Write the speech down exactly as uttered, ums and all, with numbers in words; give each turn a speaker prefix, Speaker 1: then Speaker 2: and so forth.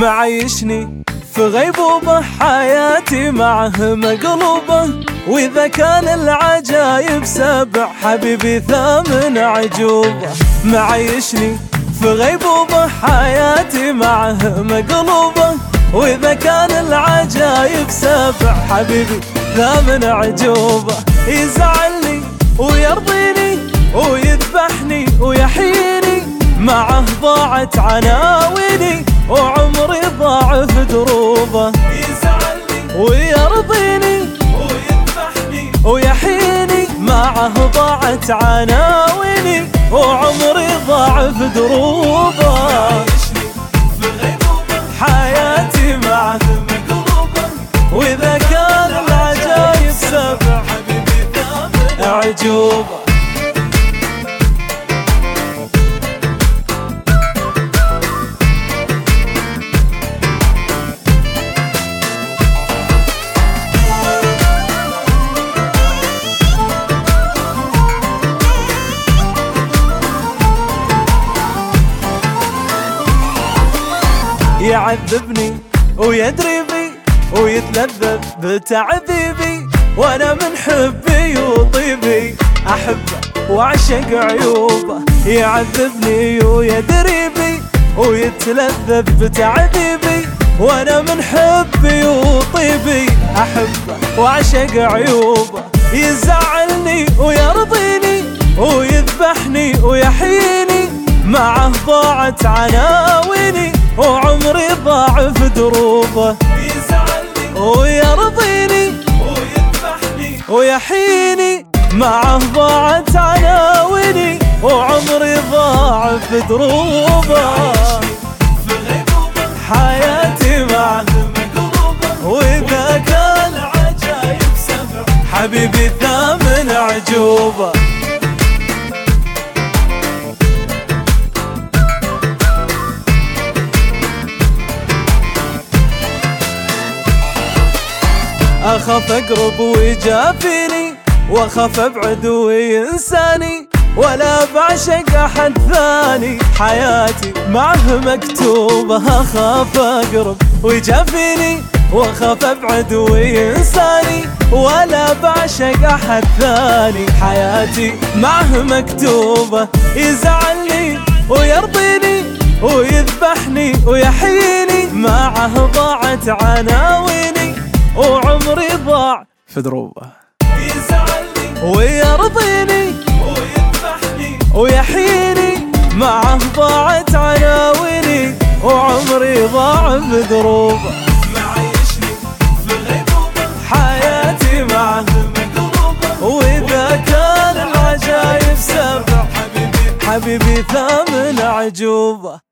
Speaker 1: معيشني في غيبوبة، حياتي معه مقلوبة. وإذا كان العجايب سبع حبيبي ثامن عجوبة. معيشني في غيبوبة، حياتي معه مقلوبة. وإذا كان العجايب سبع حبيبي ثامن عجوبة. يزعلني ويرضيني ويذبحني ويحييني، معه ضاعت عناويني وعمري ضاع في دروبه. يزعلني ويرضيني ويذبحني ويحييني، معه ضاعت عناويني وعمري ضاع في دروبه. معيشني في غيبوبة، حياتي معه مقلوبة. وإذا كان العجايب سبع حبيبي ثامن عجوبة. يعذبني ويدري بي ويتلذذ بتعذيبي، وانا من حبي وطيبي احبه واعشق عيوبه. يعذبني ويدري بي ويتلذذ بتعذيبي، وانا من حبي وطيبي احبه واعشق عيوبه. يزعلني ويرضيني ويذبحني ويحييني، معه ضاعت عناويني وعمري ضاع في دروبه. يزعلني ويرضيني ويذبحني ويحييني، معه ضاعت عناويني وعمري ضاع في دروبه. في غيبوبة، حياتي معه مقلوبة. وإذا كان العجايب سبع حبيبي ثامن عجوبة. أخاف أقرب ويجافيني، وأخاف أبعد وينساني، ولا بعشق أحد ثاني حياتي معه مكتوبة. أخاف أقرب ويجافيني، وأخاف أبعد وينساني، ولا بعشق أحد ثاني حياتي معه مكتوبة. يزعلني ويرضيني ويذبحني ويحييني، معه ضاعت عناويني وعمري ضاع في دروبه. يزعلني ويرضيني ويذبحني ويحييني، معه ضاعت عناويني وعمري ضاع في دروبه. معيشني في غيبوبة، حياتي معه مقلوبة. وإذا كان العجايب سبع حبيبي حبيبي ثامن عجوبة.